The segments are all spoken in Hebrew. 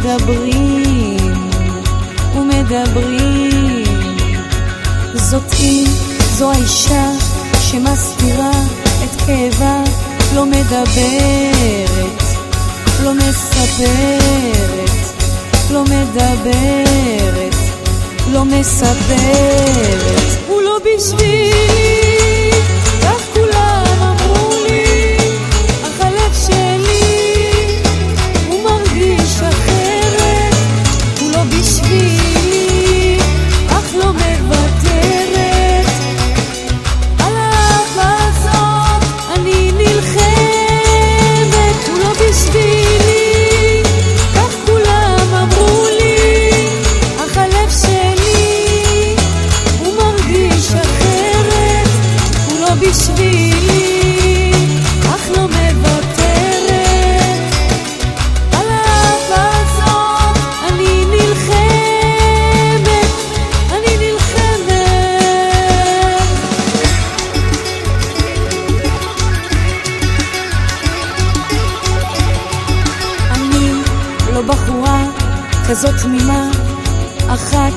שמדברים ומדברים. זאת היא, זו האישה שמסתירה את כאבה, לא מדברת, לא מספרת, לא מדברת, לא מספרת. הוא לא בשבילי, כך כולם אמרו לי, אך הלב שלי הוא מרגיש אחרת. הוא לא בשבילי, אך לא מוותרת. על האהבה הזאת אני נלחמת. הוא לא בשבילי, כך כולם אמרו לי, אך הלב שלי הוא מרגיש אחרת. הוא לא בשבילי, אך לא מוותרת. על האהבה הזאת אני נלחמת, אני נלחמת. אני לא בחורה כזאת תמימה, אחת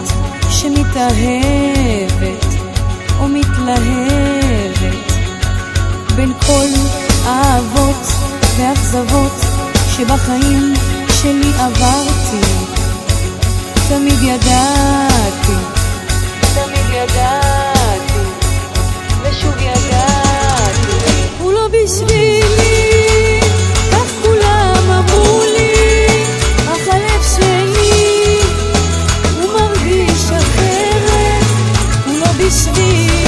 שמתאהבת או מתלהבת. בין כל האהבות והאכזבות שבחיים שלי עברתי, תמיד ידעתי, תמיד ידעתי, ושוב ידעתי. הוא לא בשבילי, כך כולם אמרו לי, אך הלב שלי הוא מרגיש אחרת. הוא לא בשבילי,